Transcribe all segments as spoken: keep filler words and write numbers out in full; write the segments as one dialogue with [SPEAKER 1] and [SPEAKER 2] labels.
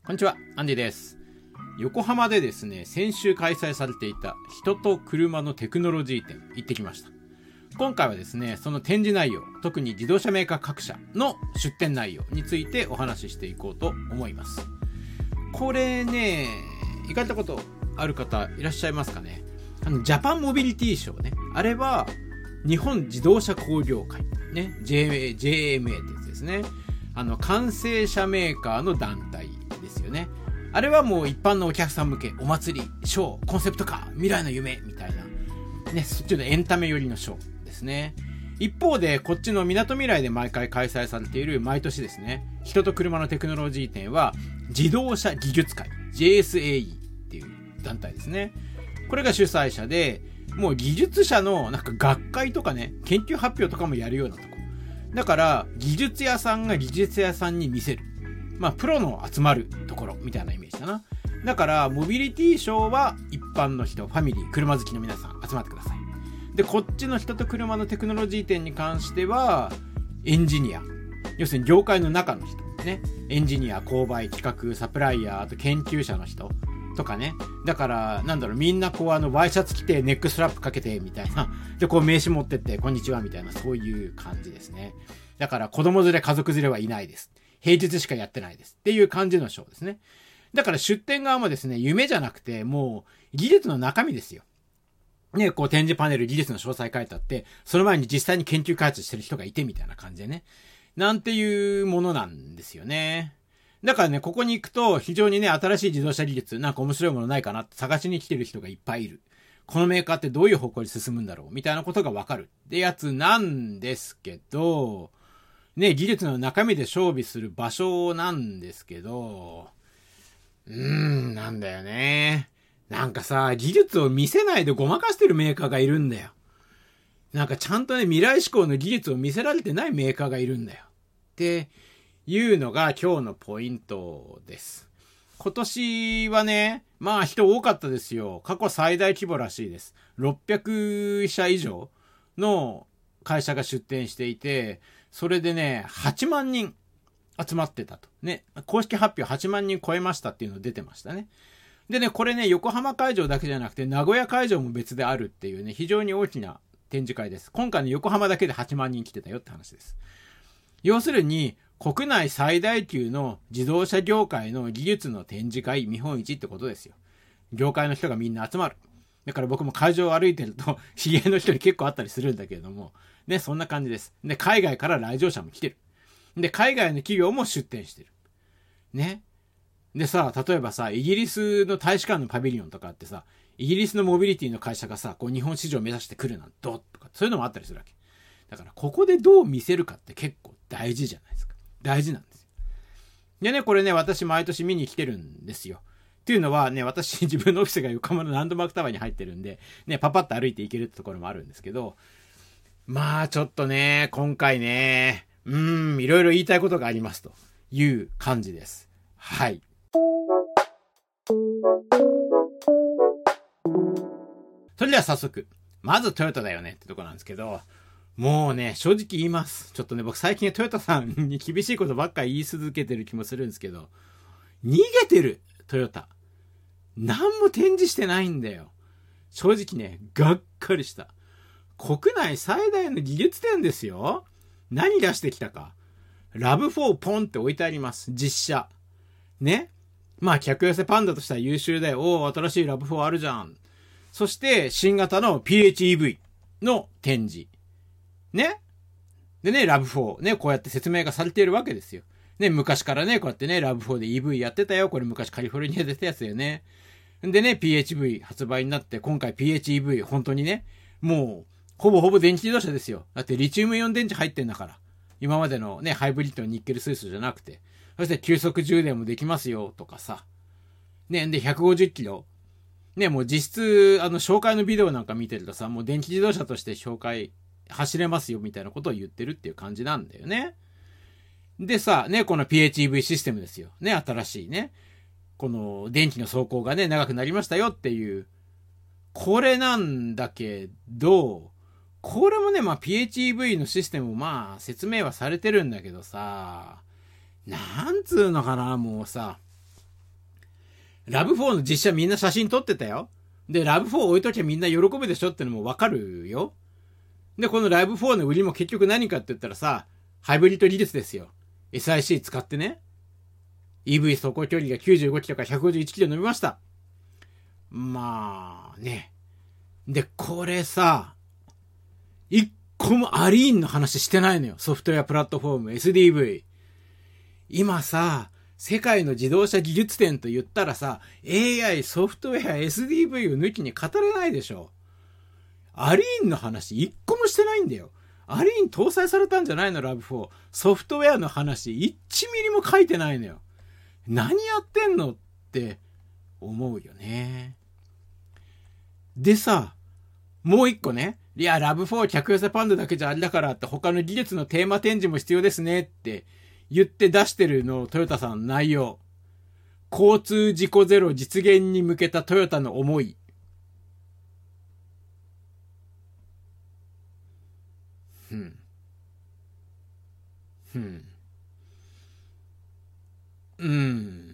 [SPEAKER 1] こんにちは、アンディです。横浜でですね、先週開催されていた人と車のテクノロジー展行ってきました。今回はですね、その展示内容、特に自動車メーカー各社の出展内容についてお話ししていこうと思います。これね、行かれたことある方いらっしゃいますかね。あのジャパンモビリティショーね、あれは日本自動車工業会ね、J、ジェーエムエー ってやつですね。あの完成車メーカーの団体ですよね。あれはもう一般のお客さん向け、お祭り、ショー、コンセプトカー、未来の夢みたいなね、そっちのエンタメ寄りのショーですね。一方でこっちのみなとみらいで毎回開催されている毎年ですね、人と車のテクノロジー展は自動車技術会 ジェーエスエーイー っていう団体ですね。これが主催者で、もう技術者のなんか学会とかね、研究発表とかもやるようなとこだから、技術屋さんが技術屋さんに見せる、まあプロの集まるところみたいなイメージだな。だからモビリティショーは一般の人、ファミリー、車好きの皆さん集まってください。で、こっちの人と車のテクノロジー展に関してはエンジニア、要するに業界の中の人ね、エンジニア、購買、企画、サプライヤー、あと研究者の人とかね。だからなんだろう、みんなこうあのワイシャツ着てネックストラップかけてみたいな、でこう名刺持ってってこんにちはみたいな、そういう感じですね。だから子供連れ家族連れはいないです、平日しかやってないですっていう感じのショーですね。だから出展側もですね、夢じゃなくてもう技術の中身ですよね。こう展示パネル、技術の詳細書いてあって、その前に実際に研究開発してる人がいてみたいな感じでね、なんていうものなんですよね。だからね、ここに行くと非常にね、新しい自動車技術、なんか面白いものないかなって探しに来てる人がいっぱいいる。このメーカーってどういう方向に進むんだろうみたいなことがわかるってやつなんですけど、ね、技術の中身で勝負する場所なんですけど、うーん、なんだよね。なんかさ、技術を見せないでごまかしてるメーカーがいるんだよ。なんかちゃんとね、未来志向の技術を見せられてないメーカーがいるんだよ。っていうのが今日のポイントです。今年はね、まあ人多かったですよ。過去最大規模らしいです。ろっぴゃくしゃ以上の会社が出展していて、それでね、はちまんにん集まってたと。ね、公式発表はちまんにん超えましたっていうの出てましたね。でね、これね、横浜会場だけじゃなくて名古屋会場も別であるっていうね、非常に大きな展示会です。今回の横浜だけではちまんにん来てたよって話です。要するに、国内最大級の自動車業界の技術の展示会見本市ってことですよ。業界の人がみんな集まる。だから僕も会場を歩いてると知り合いの人に結構あったりするんだけれども、ね、そんな感じです。で、海外から来場者も来てる。で、海外の企業も出展してる。ね。でさ、例えばさ、イギリスの大使館のパビリオンとかあってさ、イギリスのモビリティの会社がさ、こう日本市場を目指してくるなんてどうとか、そういうのもあったりするわけ。だからここでどう見せるかって結構大事じゃないですか。大事なんですよ。でね、これね、私毎年見に来てるんですよ。っていうのはね、私自分のオフィスが横浜のランドマークタワーに入ってるんで、ね、パパッと歩いていけるってところもあるんですけど、まあちょっとね、今回ね、うーん、いろいろ言いたいことがありますという感じです。はい。それでは早速、まずトヨタだよねってとこなんですけど、もうね、正直言います。ちょっとね、僕最近トヨタさんに厳しいことばっかり言い続けてる気もするんですけど、逃げてる、トヨタ。何も展示してないんだよ。正直ね、がっかりした。国内最大の技術展ですよ。何出してきたか。ラブフォー ポンって置いてあります。実写。ね。まあ、客寄せパンダとしては優秀だよ。おー、新しいラブフォーあるじゃん。そして、新型の ピーエイチイーブイ の展示。ね。でね、ラブフォー。ね、こうやって説明がされているわけですよ。ね、昔からね、こうやってね、ラブフォーで イーブイ やってたよ。これ昔カリフォルニアで出たやつだよね。でね、ピーエイチイーブイ 発売になって、今回 ピーエイチイーブイ 本当にね、もう、ほぼほぼ電気自動車ですよ。だってリチウムイオン電池入ってんだから。今までのね、ハイブリッドのニッケル水素じゃなくて。そして急速充電もできますよ、とかさ。ね、で、ひゃくごじゅっキロ。ね、もう実質、あの、紹介のビデオなんか見てるとさ、もう電気自動車として紹介、走れますよ、みたいなことを言ってるっていう感じなんだよね。でさ、ね、この ピーエイチイーブイ システムですよ。ね、新しいね。この、電気の走行がね、長くなりましたよっていう。これなんだけど、これもね、まあ ピーエイチイーブイ のシステムもまあ説明はされてるんだけどさ、なんつうのかな、もうさ、 ラブフォーの実写みんな写真撮ってたよ。で、ラブフォー置いときゃみんな喜ぶでしょってのもわかるよ。で、このラブフォーの売りも結局何かって言ったらさ、ハイブリッド技術ですよ。エスアイシー 使ってね。イーブイ 走行距離がきゅうじゅうごキロからひゃくごじゅういちキロ伸びました。まあね。で、これさ、一個もアリーンの話してないのよ。ソフトウェアプラットフォーム、エスディーブイ。今さ、世界の自動車技術展と言ったらさ、エーアイ、ソフトウェア、エスディーブイ を抜きに語れないでしょ。アリーンの話一個もしてないんだよ。アリーン搭載されたんじゃないのラブフォー。ソフトウェアの話いちミリも書いてないのよ。何やってんのって思うよね。でさ、もう一個ね。いや、ラブフォー客寄せパンダだけじゃあれだからって他の技術のテーマ展示も必要ですねって言って出してるのトヨタさんの内容。交通事故ゼロ実現に向けたトヨタの思い。うん。うん。うん。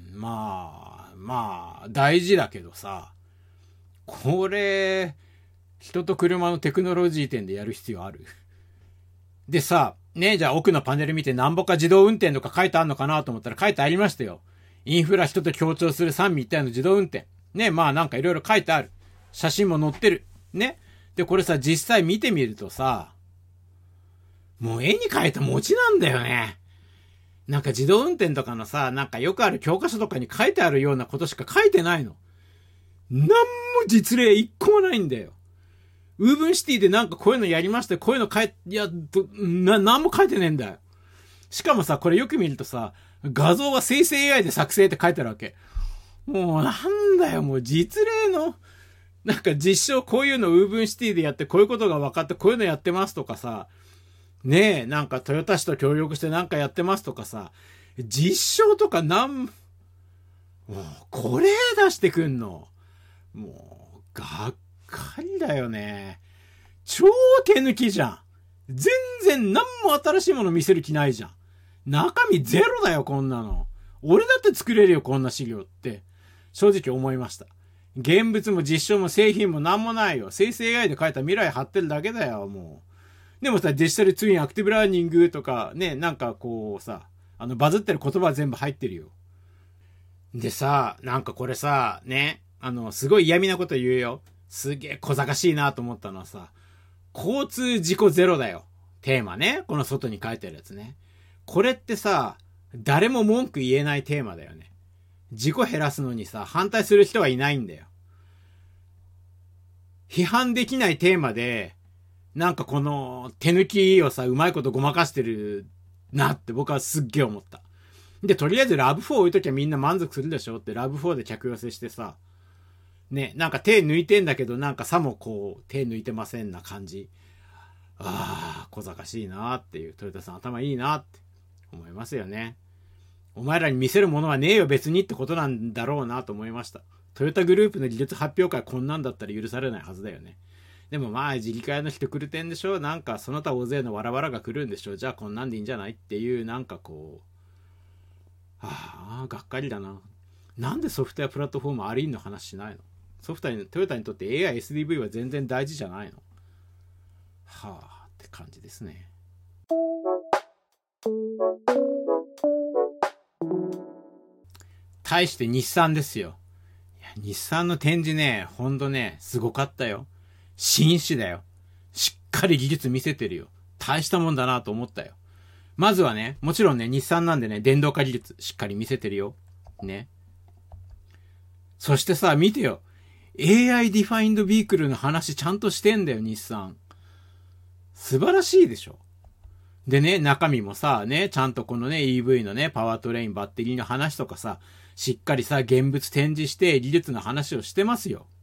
[SPEAKER 1] まあ、まあ、大事だけどさ。これ、人と車のテクノロジー展でやる必要ある？でさ、ね、じゃあ奥のパネル見てなんぼか自動運転とか書いてあんのかなと思ったら書いてありましたよ。インフラ人と協調する三位一体の自動運転。ね、まあなんかいろいろ書いてある。写真も載ってる。ね。で、これさ、実際見てみるとさ、もう絵に描いた餅なんだよね。なんか自動運転とかのさ、なんかよくある教科書とかに書いてあるようなことしか書いてないの。なんも実例一個もないんだよ。ウーブンシティでなんかこういうのやりまして、こういうの書いて、いや、な、なんも書いてねえんだよ。しかもさ、これよく見るとさ、画像は生成 エーアイ で作成って書いてあるわけ。もうなんだよ、もう実例の、なんか実証こういうのウーブンシティでやってこういうことが分かってこういうのやってますとかさ、ねえ、なんかトヨタ市と協力してなんかやってますとかさ、実証とかなん、もうこれ出してくんの。もう、がっかりだよね。超手抜きじゃん。全然何も新しいもの見せる気ないじゃん。中身ゼロだよ、こんなの。俺だって作れるよ、こんな資料って。正直思いました。現物も実証も製品も何もないよ。生成 エーアイ で書いた未来貼ってるだけだよ、もう。でもさ、デジタルツインアクティブラーニングとかね、なんかこうさ、あのバズってる言葉は全部入ってるよ。でさ、なんかこれさ、ね、あの、すごい嫌味なこと言うよ。すげえ小賢しいなと思ったのはさ、交通事故ゼロだよ。テーマね。この外に書いてあるやつね。これってさ、誰も文句言えないテーマだよね。事故減らすのにさ、反対する人はいないんだよ。批判できないテーマで、なんかこの手抜きをさ、うまいことごまかしてるなって僕はすっげえ思った。で、とりあえずラブフォー置いときゃみんな満足するでしょってラブフォーで客寄せしてさ、ね、なんか手抜いてんだけどなんかさもこう手抜いてませんな感じ。ああ、小賢しいなっていう、トヨタさん頭いいなって思いますよね。お前らに見せるものはねえよ別にってことなんだろうなと思いました。トヨタグループの技術発表会こんなんだったら許されないはずだよね。でもまあ自治会の人来るてんでしょ、なんかその他大勢のわらわらが来るんでしょ、じゃあこんなんでいいんじゃないっていう、なんかこう、ああ、がっかりだな。なんでソフトウェアプラットフォームアリーンの話しないの？ソフトにトヨタにとって エーアイ、エスディーブイ は全然大事じゃないの？はあって感じですね。対して日産ですよ。いや、日産の展示ね、ほんとね、すごかったよ。紳士だよ。しっかり技術見せてるよ。大したもんだなと思ったよ。まずはね、もちろんね、日産なんでね、電動化技術しっかり見せてるよ。ね。そしてさ、見てよ。エーアイ ディファインドビークルの話ちゃんとしてんだよ、日産。素晴らしいでしょ。でね、中身もさ、ね、ちゃんとこのね、イーブイ のね、パワートレイン、バッテリーの話とかさ、しっかりさ、現物展示して技術の話をしてますよ。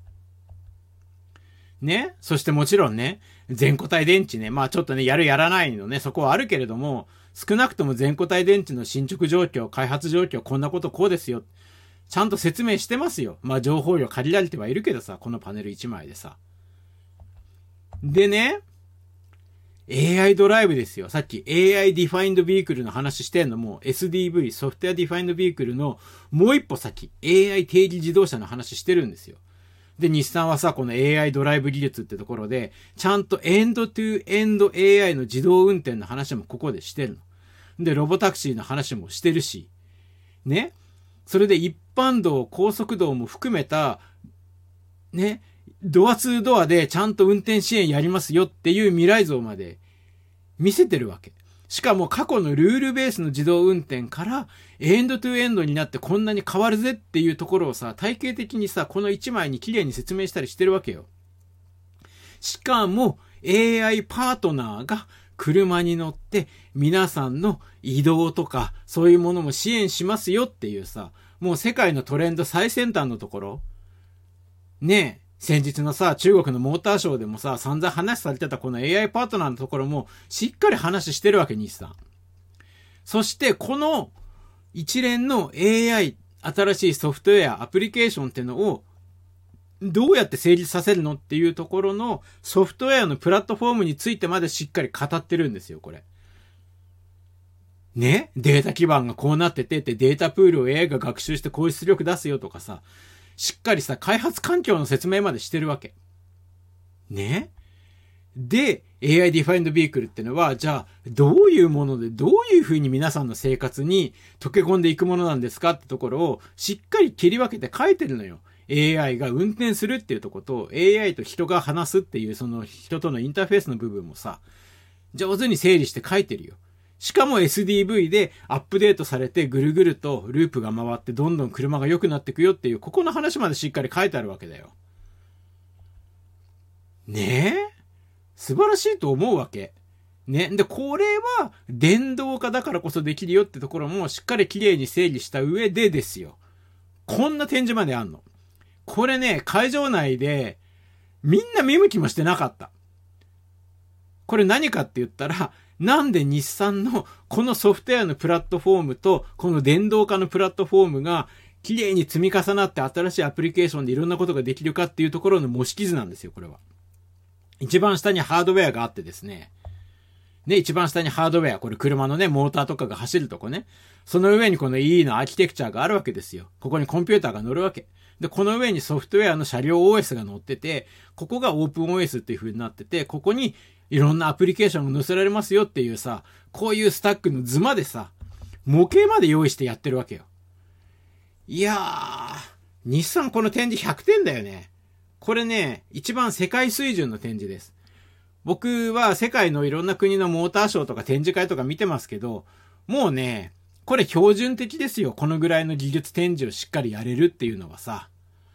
[SPEAKER 1] ね。そしてもちろんね、全固体電池ね、まあちょっとね、やるやらないのね、そこはあるけれども、少なくとも全固体電池の進捗状況、開発状況、こんなことこうですよ。ちゃんと説明してますよ。まあ情報量借りられてはいるけどさ、このパネルいちまいでさ。でね、 エーアイ ドライブですよ。さっき エーアイ ディファインドビークルの話してんのも エスディーブイ、ソフトウェアディファインドビークルのもう一歩先、エーアイ 定義自動車の話してるんですよ。で、日産はさ、この エーアイ ドライブ技術ってところで、ちゃんとエンドトゥエンド エーアイ の自動運転の話もここでしてるの。で、ロボタクシーの話もしてるし、ね。それで一般道、高速道も含めた、ね、ドアツードアでちゃんと運転支援やりますよっていう未来像まで見せてるわけ。しかも過去のルールベースの自動運転からエンドトゥエンドになってこんなに変わるぜっていうところをさ、体系的にさ、この一枚に綺麗に説明したりしてるわけよ。しかも エーアイ パートナーが車に乗って皆さんの移動とかそういうものも支援しますよっていうさ、もう世界のトレンド最先端のところねえ、先日のさ、中国のモーターショーでもさ、散々話されてたこの エーアイ パートナーのところもしっかり話してるわけ、日産。そしてこの一連の エーアイ、新しいソフトウェア、アプリケーションっていうのをどうやって成立させるのっていうところのソフトウェアのプラットフォームについてまでしっかり語ってるんですよ、これ。ね、データ基盤がこうなっててってデータプールを エーアイ が学習してこういう出力出すよとかさ、しっかりさ、開発環境の説明までしてるわけ。ね。で、エーアイ Defined Vehicle ってのは、じゃあ、どういうもので、どういう風に皆さんの生活に溶け込んでいくものなんですかってところを、しっかり切り分けて書いてるのよ。エーアイ が運転するっていうところと、エーアイ と人が話すっていう、その人とのインターフェースの部分もさ、上手に整理して書いてるよ。しかも エスディーブイ でアップデートされてぐるぐるとループが回ってどんどん車が良くなっていくよっていうここの話までしっかり書いてあるわけだよ。ねえ、素晴らしいと思うわけ。ね。で、これは電動化だからこそできるよってところもしっかり綺麗に整理した上でですよ。こんな展示まであんの。これね、会場内でみんな見向きもしてなかった。これ何かって言ったら、なんで日産のこのソフトウェアのプラットフォームとこの電動化のプラットフォームが綺麗に積み重なって新しいアプリケーションでいろんなことができるかっていうところの模式図なんですよ、これは。一番下にハードウェアがあってですね。ね、一番下にハードウェア、これ車のね、モーターとかが走るとこね。その上にこの イー のアーキテクチャがあるわけですよ。ここにコンピューターが乗るわけ。で、この上にソフトウェアの車両 オーエス が乗ってて、ここがオープン オーエス っていう風になってて、ここにいろんなアプリケーションが載せられますよっていうさ、こういうスタックの図までさ、模型まで用意してやってるわけよ。いやー、日産この展示ひゃくてんだよね。これね、一番世界水準の展示です。僕は世界のいろんな国のモーターショーとか展示会とか見てますけど、もうね、これ標準的ですよ。このぐらいの技術展示をしっかりやれるっていうのはさ。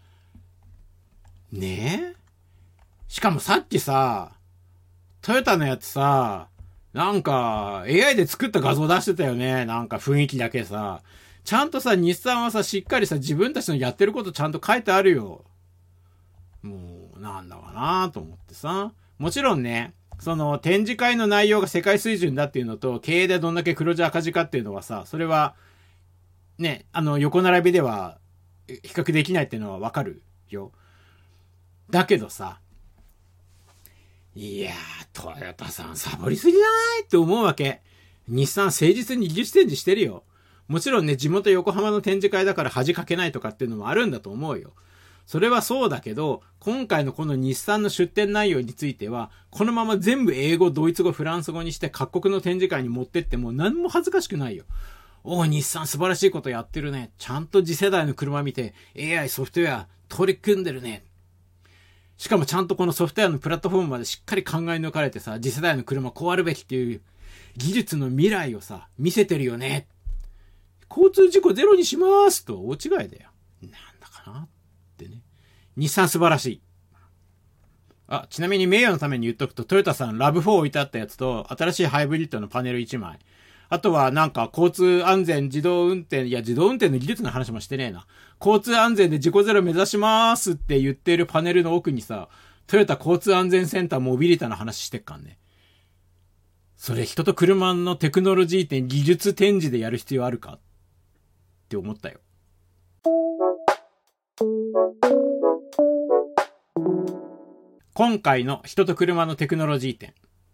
[SPEAKER 1] ねえ。しかもさっきさ、トヨタのやつさ、なんか エーアイ で作った画像出してたよね。なんか雰囲気だけさ。ちゃんとさ、日産はさ、しっかりさ、自分たちのやってることちゃんと書いてあるよ。もう、なんだかなと思ってさ。もちろんね、その展示会の内容が世界水準だっていうのと、経営でどんだけ黒字赤字かっていうのはさ、それは、ね、あの、横並びでは比較できないっていうのはわかるよ。だけどさ、いやー、トヨタさんサボりすぎじゃないって思うわけ。日産誠実に技術展示してるよ。もちろんね、地元横浜の展示会だから恥かけないとかっていうのもあるんだと思うよ。それはそうだけど、今回のこの日産の出展内容については、このまま全部英語、ドイツ語、フランス語にして各国の展示会に持ってっても何も恥ずかしくないよ。おー、日産素晴らしいことやってるね。ちゃんと次世代の車見て エーアイ ソフトウェア取り組んでるね。しかもちゃんとこのソフトウェアのプラットフォームまでしっかり考え抜かれてさ、次世代の車こうあるべきっていう技術の未来をさ、見せてるよね。交通事故ゼロにしますと大違いだよ。なんだかなってね。日産素晴らしい。あ、ちなみに名誉のために言っとくと、トヨタさんラブフォー置いてあったやつと、新しいハイブリッドのパネルいちまい。あとはなんか交通安全自動運転、いや自動運転の技術の話もしてねえな。交通安全で事故ゼロ目指しますって言ってるパネルの奥にさ、トヨタ交通安全センターモビリタの話してっかんね。それ人と車のテクノロジー展、技術展示でやる必要あるかって思ったよ。今回の人と車のテクノロジー展。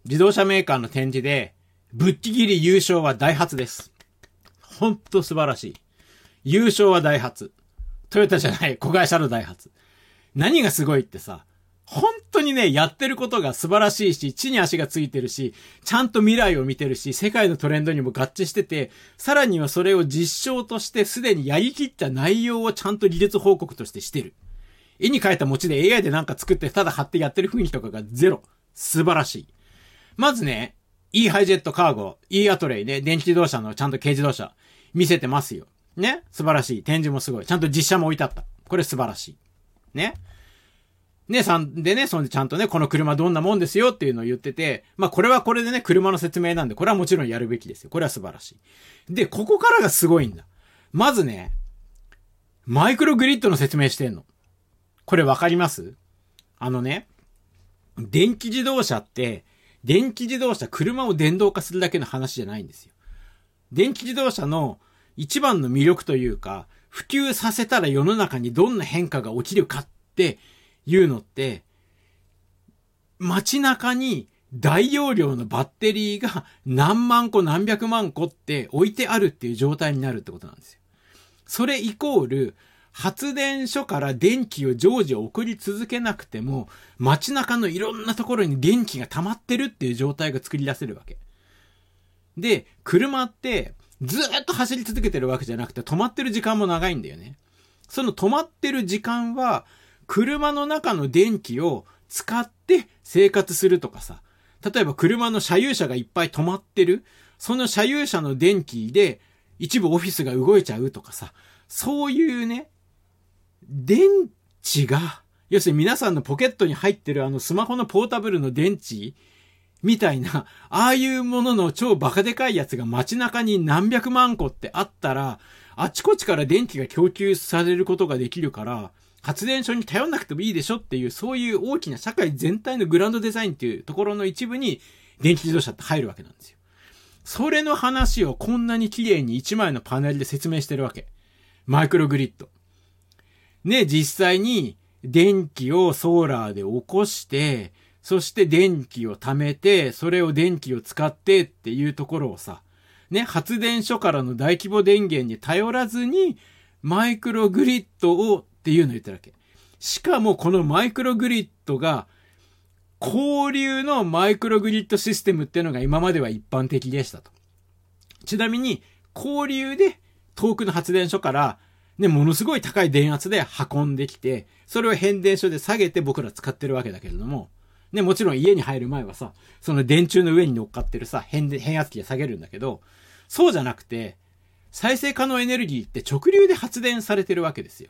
[SPEAKER 1] 自動車メーカーの展示で、ぶっちぎり優勝はダイハツです。ほんと素晴らしい。優勝はダイハツ。トヨタじゃない、子会社のダイハツ。何がすごいってさ、本当にね、やってることが素晴らしいし、地に足がついてるし、ちゃんと未来を見てるし、世界のトレンドにも合致してて、さらにはそれを実証としてすでにやりきった内容をちゃんと技術報告としてしてる。絵に描いた餅で エーアイ でなんか作ってただ貼ってやってる雰囲気とかがゼロ。素晴らしい。まずね、E ハイジェットカーゴ、E アトレイね、電気自動車のちゃんと軽自動車見せてますよ。ね、素晴らしい。展示もすごい。ちゃんと実写も置いてあった。これ素晴らしい。ね。ね、さんでね、そんでちゃんとね、この車どんなもんですよっていうのを言ってて、まあこれはこれでね、車の説明なんで、これはもちろんやるべきですよ。これは素晴らしい。で、ここからがすごいんだ。まずね、マイクログリッドの説明してんの。これわかります？あのね、電気自動車って、電気自動車、車を電動化するだけの話じゃないんですよ。電気自動車の一番の魅力というか、普及させたら世の中にどんな変化が起きるかっていうのって、街中に大容量のバッテリーが何万個何百万個って置いてあるっていう状態になるってことなんですよ。それイコール、発電所から電気を常時送り続けなくても、街中のいろんなところに電気が溜まってるっていう状態が作り出せるわけ。で、車ってずーっと走り続けてるわけじゃなくて止まってる時間も長いんだよね。その止まってる時間は、車の中の電気を使って生活するとかさ。例えば車の車有車がいっぱい止まってる。その車有車の電気で一部オフィスが動いちゃうとかさ。そういうね、電池が、要するに皆さんのポケットに入ってるあのスマホのポータブルの電池みたいな、ああいうものの超バカでかいやつが街中に何百万個ってあったら、あちこちから電気が供給されることができるから、発電所に頼んなくてもいいでしょっていう、そういう大きな社会全体のグランドデザインっていうところの一部に電気自動車って入るわけなんですよ。それの話をこんなに綺麗に一枚のパネルで説明してるわけ。マイクログリッド。ね、実際に電気をソーラーで起こして、そして電気を貯めて、それを電気を使ってっていうところをさ、ね、発電所からの大規模電源に頼らずに、マイクログリッドをっていうのを言ってるわけ。しかもこのマイクログリッドが、交流のマイクログリッドシステムっていうのが今までは一般的でしたと。ちなみに、交流で遠くの発電所から、ね、ものすごい高い電圧で運んできて、それを変電所で下げて僕ら使ってるわけだけれども、ね、もちろん家に入る前はさ、その電柱の上に乗っかってるさ、変で、変圧器で下げるんだけど、そうじゃなくて、再生可能エネルギーって直流で発電されてるわけですよ。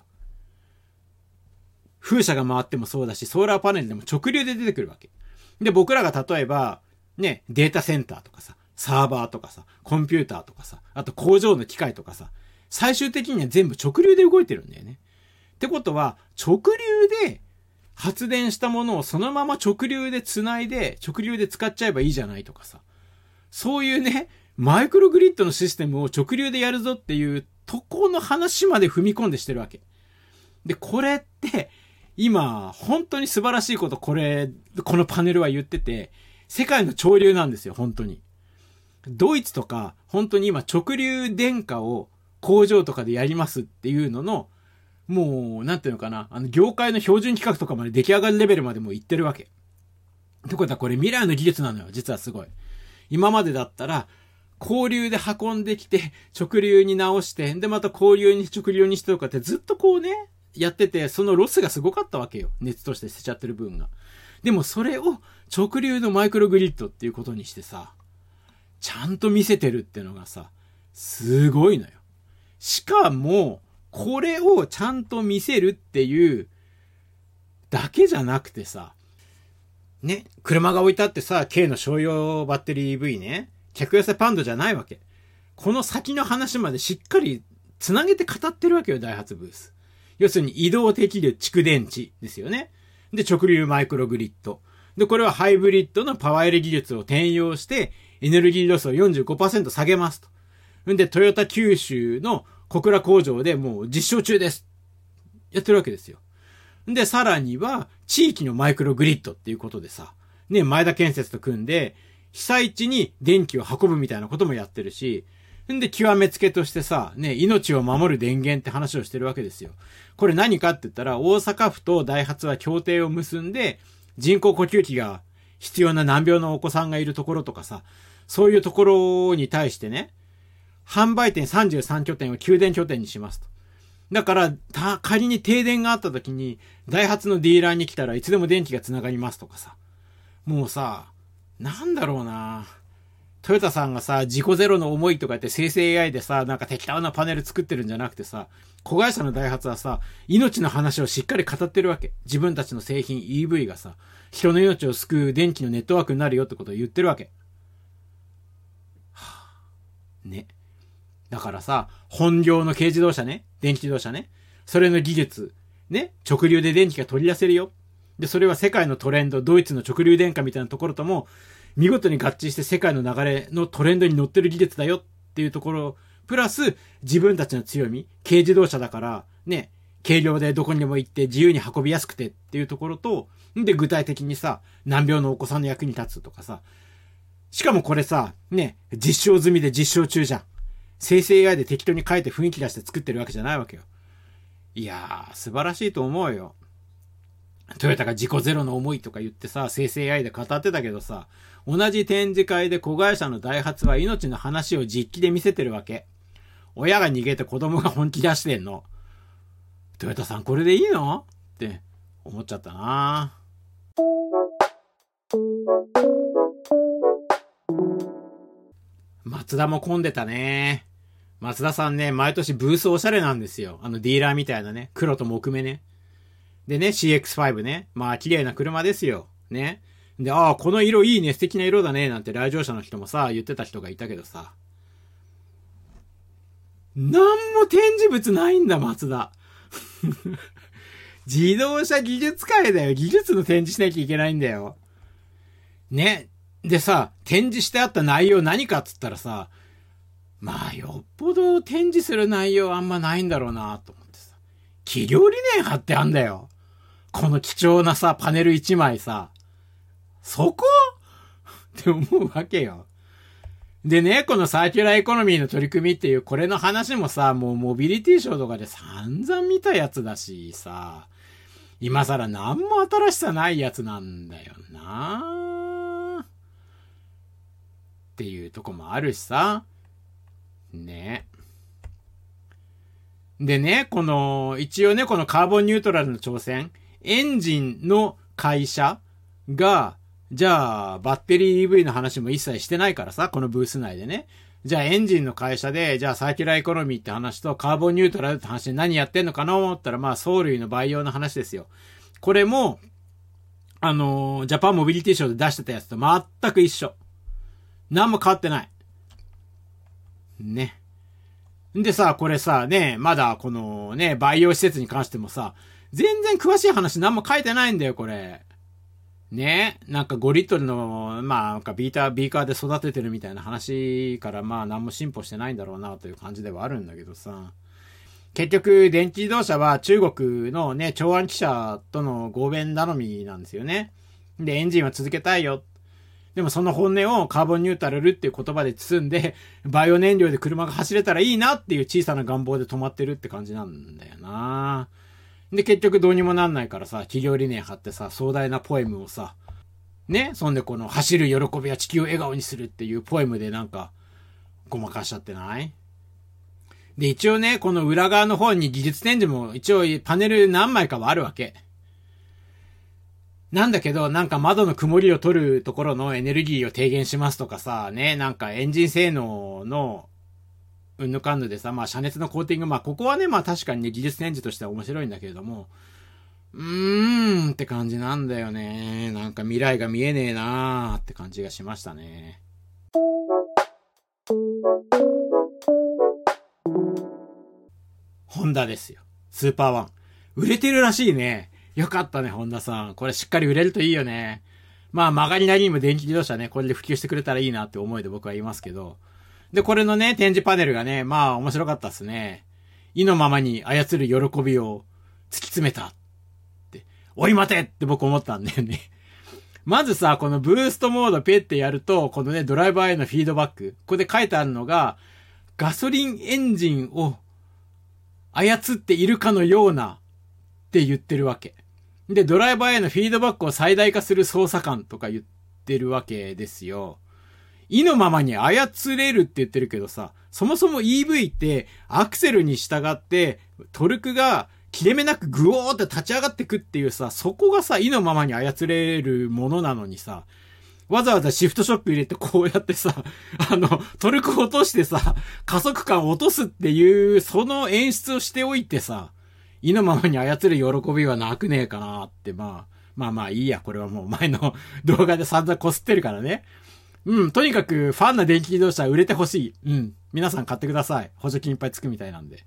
[SPEAKER 1] 風車が回ってもそうだし、ソーラーパネルでも直流で出てくるわけ。で、僕らが例えば、ね、データセンターとかさ、サーバーとかさ、コンピューターとかさ、あと工場の機械とかさ、最終的には全部直流で動いてるんだよね。ってことは、直流で発電したものをそのまま直流で繋いで、直流で使っちゃえばいいじゃないとかさ。そういうね、マイクログリッドのシステムを直流でやるぞっていうとこの話まで踏み込んでしてるわけ。で、これって、今、本当に素晴らしいこと、これ、このパネルは言ってて、世界の潮流なんですよ、本当に。ドイツとか、本当に今、直流電化を工場とかでやりますっていうのの、もう、なんていうのかな、あの、業界の標準規格とかまで出来上がるレベルまでもいってるわけ。ってことは、これ未来の技術なのよ、実はすごい。今までだったら、交流で運んできて、直流に直して、で、また交流に直流にしてとかってずっとこうね、やってて、そのロスがすごかったわけよ。熱として捨てちゃってる分が。でもそれを直流のマイクログリッドっていうことにしてさ、ちゃんと見せてるっていうのがさ、すごいのよ。しかも、これをちゃんと見せるっていうだけじゃなくてさ、ね、車が置いてあってさ、軽の商用バッテリー イーブイ ね、客寄せパンドじゃないわけ。この先の話までしっかり繋げて語ってるわけよ、ダイハツブース。要するに移動できる蓄電池ですよね。で、直流マイクログリッド。で、これはハイブリッドのパワーエレ技術を転用して、エネルギーロスを よんじゅうごパーセント 下げますと。んで、トヨタ九州の小倉工場でもう実証中です。やってるわけですよ。で、さらには、地域のマイクログリッドっていうことでさ、 ね、前田建設と組んで、被災地に電気を運ぶみたいなこともやってるし、んで、極めつけとしてさ、ね、命を守る電源って話をしてるわけですよ。これ何かって言ったら、大阪府とダイハツは協定を結んで、人工呼吸器が必要な難病のお子さんがいるところとかさ、そういうところに対してね、販売店さんじゅうさん拠点を給電拠点にしますと。だから、た、仮に停電があった時に、ダイハツのディーラーに来たらいつでも電気が繋がりますとかさ。もうさ、なんだろうな。トヨタさんがさ、自己ゼロの思いとか言って生成 エーアイ でさ、なんか適当なパネル作ってるんじゃなくてさ、子会社のダイハツはさ、命の話をしっかり語ってるわけ。自分たちの製品 イーブイ がさ、人の命を救う電気のネットワークになるよってことを言ってるわけ。はぁ、ね。だからさ、本業の軽自動車ね、電気自動車ね、それの技術、ね、直流で電気が取り出せるよ。で、それは世界のトレンド、ドイツの直流電化みたいなところとも、見事に合致して世界の流れのトレンドに乗ってる技術だよっていうところ、プラス自分たちの強み、軽自動車だから、ね、軽量でどこにでも行って自由に運びやすくてっていうところと、で、具体的にさ、難病のお子さんの役に立つとかさ、しかもこれさ、ね、実証済みで実証中じゃん。生成 エーアイ で適当に書いて雰囲気出して作ってるわけじゃないわけよ。いやー、素晴らしいと思うよ。トヨタが自己ゼロの思いとか言ってさ、生成 エーアイ で語ってたけどさ、同じ展示会で子会社のダイハツは命の話を実機で見せてるわけ。親が逃げて子供が本気出してんの。トヨタさんこれでいいのって思っちゃったな。マツダも混んでたね。松田さんね、毎年ブースおしゃれなんですよ。あのディーラーみたいなね。黒と木目ね。でね、シーエックスファイブ ね。まあ、綺麗な車ですよ。ね。で、ああ、この色いいね、素敵な色だね、なんて来場者の人もさ、言ってた人がいたけどさ。なんも展示物ないんだ、松田。自動車技術界だよ。技術の展示しなきゃいけないんだよ。ね。でさ、展示してあった内容何かっつったらさ、まあ、よっぽど展示する内容あんまないんだろうなと思ってさ。企業理念貼ってあんだよ。この貴重なさ、パネル一枚さ。そこって思うわけよ。でね、このサーキュラーエコノミーの取り組みっていう、これの話もさ、もうモビリティショーとかで散々見たやつだしさ、今更何も新しさないやつなんだよなっていうとこもあるしさ。ね。でね、この、一応ね、このカーボンニュートラルの挑戦、エンジンの会社が、じゃあ、バッテリー イーブイ の話も一切してないからさ、このブース内でね。じゃあ、エンジンの会社で、じゃあ、サーキュラーエコノミーって話と、カーボンニュートラルって話で何やってんのかなと思ったら、まあ、藻類の培養の話ですよ。これも、あのー、ジャパンモビリティショーで出してたやつと全く一緒。何も変わってない。ね。んでさ、これさ、ね、まだこのね、培養施設に関してもさ、全然詳しい話何も書いてないんだよ、これ。ね、なんかごリットルの、まあ、なんかビーター、ビーカーで育ててるみたいな話から、まあ何も進歩してないんだろうなという感じではあるんだけどさ。結局、電気自動車は中国のね、長安汽車との合弁頼みなんですよね。で、エンジンは続けたいよ。でもその本音をカーボンニュートラルっていう言葉で包んで、バイオ燃料で車が走れたらいいなっていう小さな願望で止まってるって感じなんだよな。で、結局どうにもなんないからさ、企業理念貼ってさ、壮大なポエムをさ、ね、そんでこの走る喜びは地球を笑顔にするっていうポエムでなんか、ごまかしちゃってない？で、一応ね、この裏側の方に技術展示も一応パネル何枚かはあるわけ。なんだけど、なんか窓の曇りを取るところのエネルギーを低減しますとかさ、ね、なんかエンジン性能の、うんぬかんぬでさ、まあ遮熱のコーティング、まあここはね、まあ確かにね、技術展示としては面白いんだけれども、うーんって感じなんだよね。なんか未来が見えねえなーって感じがしましたね。ホンダですよ。スーパーワン。売れてるらしいね。よかったね、ホンダさん。これしっかり売れるといいよね。まあ曲がりなりにも電気自動車ね、これで普及してくれたらいいなって思いで僕は言いますけど。で、これのね、展示パネルがね、まあ面白かったっすね。意のままに操る喜びを突き詰めたって。おい待てって僕思ったんだよね。 まずさ、このブーストモードペってやると、このね、ドライバーへのフィードバック。ここで書いてあるのが、ガソリンエンジンを操っているかのようなって言ってるわけ。で、ドライバーへのフィードバックを最大化する操作感とか言ってるわけですよ。意のままに操れるって言ってるけどさ、そもそも イーブイ ってアクセルに従ってトルクが切れ目なくグオーって立ち上がってくっていうさ、そこがさ、意のままに操れるものなのにさ、わざわざシフトショック入れてこうやってさ、あの、トルクを落としてさ、加速感を落とすっていう、その演出をしておいてさ、意のままに操る喜びはなくねえかなって、まあ、まあまあいいや、これはもう前の動画で散々こすってるからね。うん、とにかくファンな電気自動車売れてほしい。うん。皆さん買ってください。補助金いっぱいつくみたいなんで。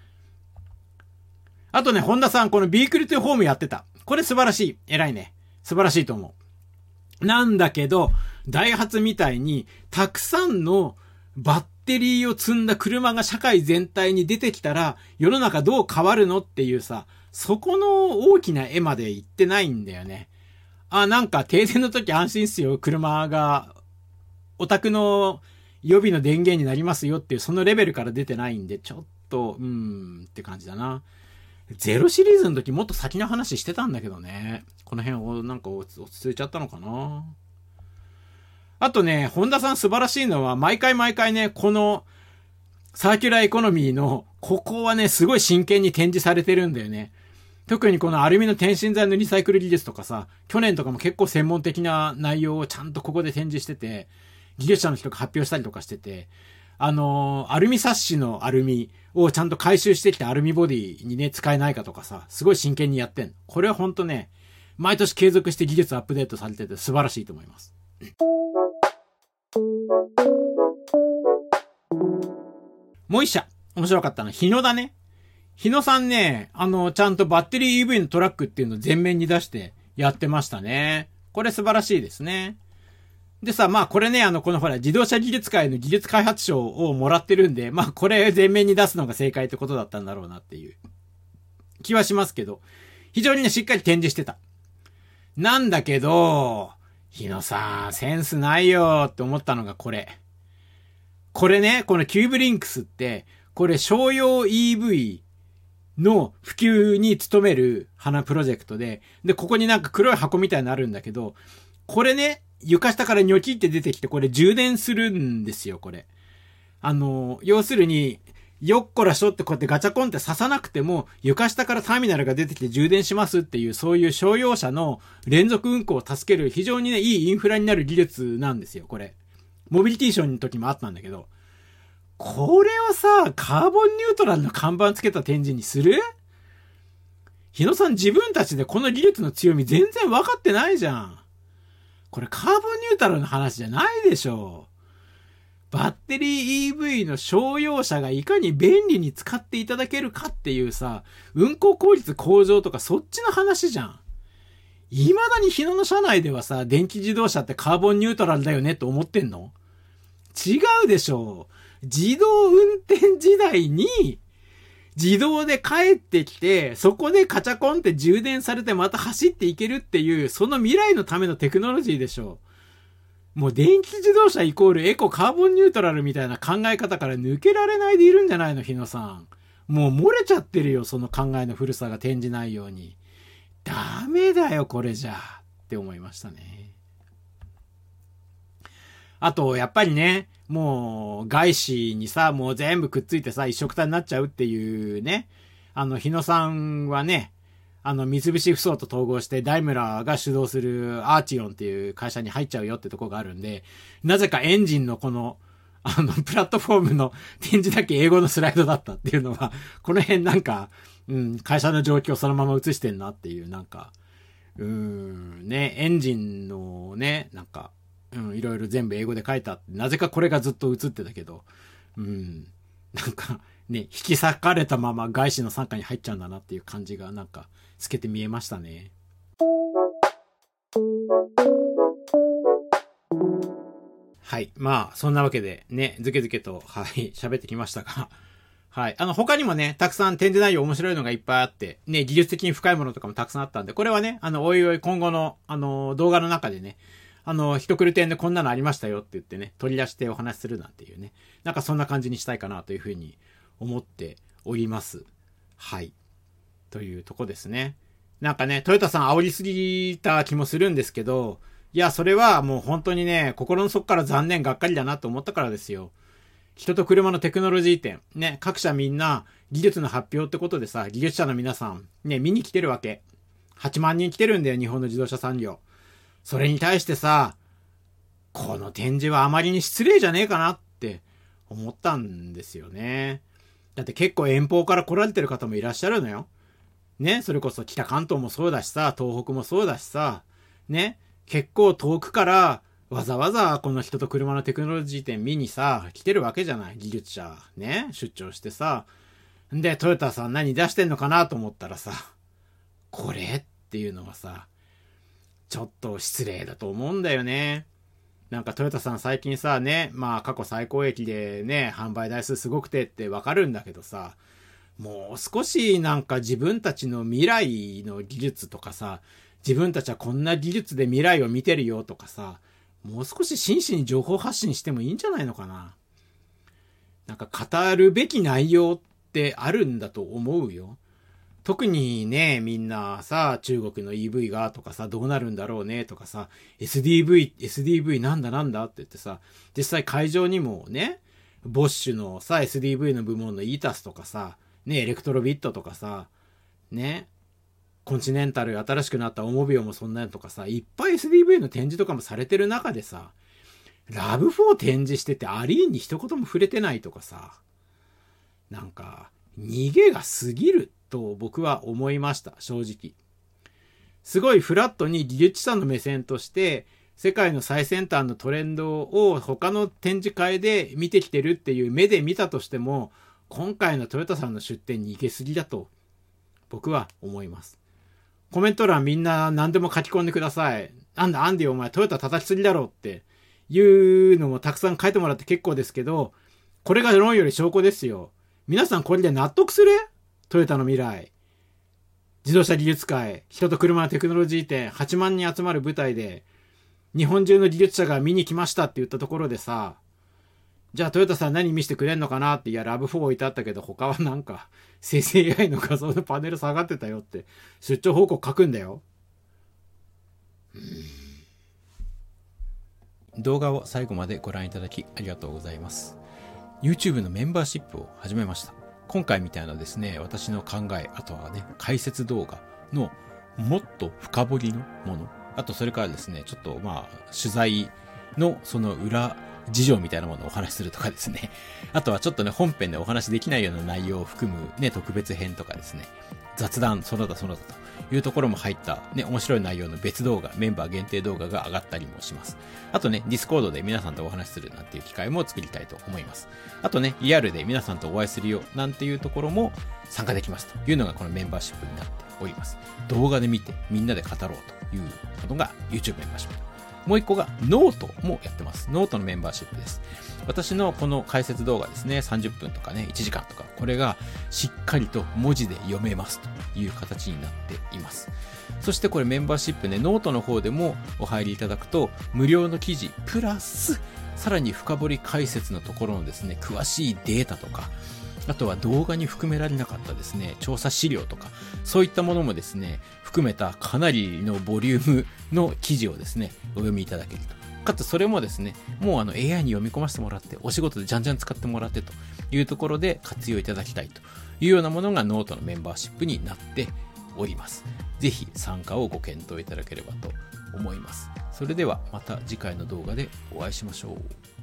[SPEAKER 1] あとね、ホンダさん、このビークルトゥホームやってた。これ素晴らしい。偉いね。素晴らしいと思う。なんだけど、ダイハツみたいに、たくさんのバッテリーを積んだ車が社会全体に出てきたら、世の中どう変わるのっていうさ、そこの大きな絵まで行ってないんだよね。あ、なんか停電の時安心っすよ。車が、お宅の予備の電源になりますよっていう、そのレベルから出てないんで、ちょっと、うーんって感じだな。ゼロシリーズの時もっと先の話してたんだけどね。この辺をなんか落ち着いちゃったのかな。あとね、ホンダさん素晴らしいのは、毎回毎回ね、このサーキュラーエコノミーの、ここはね、すごい真剣に展示されてるんだよね。特にこのアルミの転身剤のリサイクル技術とかさ、去年とかも結構専門的な内容をちゃんとここで展示してて、技術者の人が発表したりとかしてて、あのー、アルミサッシのアルミをちゃんと回収してきたアルミボディにね、使えないかとかさ、すごい真剣にやってんの。これはほんとね、毎年継続して技術アップデートされてて素晴らしいと思います。もう一社、面白かったのは日野だね。日野さんね、あの、ちゃんとバッテリー イーブイ のトラックっていうのを前面に出してやってましたね。これ素晴らしいですね。でさ、まあこれね、あの、このほら、自動車技術界の技術開発賞をもらってるんで、まあこれ前面に出すのが正解ってことだったんだろうなっていう気はしますけど、非常にね、しっかり展示してた。なんだけど、日野さん、センスないよって思ったのがこれ。これね、このキューブリンクスって、これ商用 イーブイ の普及に努める花プロジェクトで、で、ここになんか黒い箱みたいになるんだけど、これね、床下からニョキって出てきて、これ充電するんですよ、これ。あの、要するに、よっこらしょってこうやってガチャコンって刺さなくても、床下からターミナルが出てきて充電しますっていう、そういう商用車の連続運行を助ける非常にね、いいインフラになる技術なんですよ、これ。モビリティショーの時もあったんだけど。これをさ、カーボンニュートラルの看板つけた展示にする？日野さん自分たちでこの技術の強み全然分かってないじゃん。これカーボンニュートラルの話じゃないでしょ。バッテリー イーブイ の商用車がいかに便利に使っていただけるかっていうさ、運行効率向上とかそっちの話じゃん。未だに日野の車内ではさ、電気自動車ってカーボンニュートラルだよねって思ってんの？違うでしょ。自動運転時代に自動で帰ってきて、そこでカチャコンって充電されてまた走っていけるっていう、その未来のためのテクノロジーでしょ。もう電気自動車イコールエコカーボンニュートラルみたいな考え方から抜けられないでいるんじゃないの、日野さん。もう漏れちゃってるよ、その考えの古さが展示ないように。ダメだよ、これじゃって思いましたね。あと、やっぱりね、もう外資にさ、もう全部くっついてさ、一緒くたになっちゃうっていうね。あの、日野さんはね、あの、三菱ふそうと統合して、ダイムラーが主導するアーチオンっていう会社に入っちゃうよってとこがあるんで、なぜかエンジンのこの、あの、プラットフォームの展示だけ英語のスライドだったっていうのは、この辺なんか、うん、会社の状況をそのまま映してんなっていう、なんか、うーん、ね、エンジンのね、なんか、うん、いろいろ全部英語で書いたって、なぜかこれがずっと映ってたけど、うん、なんか、ね、引き裂かれたまま外資の傘下に入っちゃうんだなっていう感じが、なんか、透けて見えましたね。はい。まあ、そんなわけで、ね、ずけずけと、はい、喋ってきましたが、 はい。あの、他にもね、たくさん展示内容面白いのがいっぱいあって、ね、技術的に深いものとかもたくさんあったんで、これはね、あの、おいおい今後の、あの、動画の中でね、あの、人来る展でこんなのありましたよって言ってね、取り出してお話しするなんていうね、なんかそんな感じにしたいかなというふうに思っております。はい。というとこですね。なんかね、トヨタさん煽りすぎた気もするんですけど、いや、それはもう本当にね、心の底から残念がっかりだなと思ったからですよ。人と車のテクノロジー展。ね、各社みんな技術の発表ってことでさ、技術者の皆さん、ね、見に来てるわけ。はちまんにん来てるんだよ、日本の自動車産業。それに対してさ、この展示はあまりに失礼じゃねえかなって思ったんですよね。だって結構遠方から来られてる方もいらっしゃるのよ。ね、それこそ北関東もそうだしさ、東北もそうだしさ、ね、結構遠くからわざわざこの人と車のテクノロジー展見にさ、来てるわけじゃない。技術者ね、出張してさ。で、トヨタさん何出してんのかなと思ったらさ、これっていうのはさ、ちょっと失礼だと思うんだよね。なんかトヨタさん最近さ、ね、まあ過去最高益でね、販売台数すごくてってわかるんだけどさ、もう少しなんか自分たちの未来の技術とかさ、自分たちはこんな技術で未来を見てるよとかさ、もう少し真摯に情報発信してもいいんじゃないのかな。なんか語るべき内容ってあるんだと思うよ。特にね、みんなさ、中国の イーブイ がとかさ、どうなるんだろうねとかさ、エスディーブイ、エスディーブイ なんだなんだって言ってさ、実際会場にもね、ボッシュのさ、エスディーブイ の部門のイータスとかさ、ね、エレクトロビットとかさ、ね、コンチネンタル新しくなったオモビオもそんなのとかさ、いっぱい エスディーブイ の展示とかもされてる中でさ、ラブフォー 展示しててアリーンに一言も触れてないとかさ、なんか逃げが過ぎると僕は思いました、正直。すごいフラットに技術者の目線として世界の最先端のトレンドを他の展示会で見てきてるっていう目で見たとしても、今回のトヨタさんの出展に行けすぎだと僕は思います。コメント欄みんな何でも書き込んでください。なんだアンディお前トヨタ叩きすぎだろっていうのもたくさん書いてもらって結構ですけど、これが論より証拠ですよ。皆さんこれで納得する？トヨタの未来。自動車技術会、人と車のテクノロジー展、はちまんにん集まる舞台で、日本中の技術者が見に来ましたって言ったところでさ、じゃあトヨタさん何見せてくれんのかなって、いやラブフォー置いてあったけど他はなんか生成 エーアイ の画像のパネル下がってたよって出張報告書くんだよ。動画を最後までご覧いただきありがとうございます。 YouTube のメンバーシップを始めました。今回みたいなですね、私の考え、あとはね解説動画のもっと深掘りのもの、あとそれからですね、ちょっとまあ取材のその裏事情みたいなものをお話しするとかですね。あとはちょっとね、本編でお話できないような内容を含むね、特別編とかですね。雑談、その他その他というところも入ったね、面白い内容の別動画、メンバー限定動画が上がったりもします。あとね、ディスコードで皆さんとお話しするなんていう機会も作りたいと思います。あとね、リアルで皆さんとお会いするよなんていうところも参加できますというのがこのメンバーシップになっております。動画で見てみんなで語ろうということが YouTube メンバーシップ。もう一個がノートもやってます。ノートのメンバーシップです。私のこの解説動画ですね、さんじゅっぷんとかね、いちじかんとか、これがしっかりと文字で読めますという形になっています。そしてこれメンバーシップね、ノートの方でもお入りいただくと、無料の記事、プラス、さらに深掘り解説のところのですね、詳しいデータとか、あとは動画に含められなかったですね、調査資料とか、そういったものもですね、含めたかなりのボリュームの記事をですね、お読みいただけると。かつそれもですね、もうあの エーアイ に読み込ませてもらって、お仕事でじゃんじゃん使ってもらってというところで活用いただきたいというようなものがノートのメンバーシップになっております。ぜひ参加をご検討いただければと思います。それではまた次回の動画でお会いしましょう。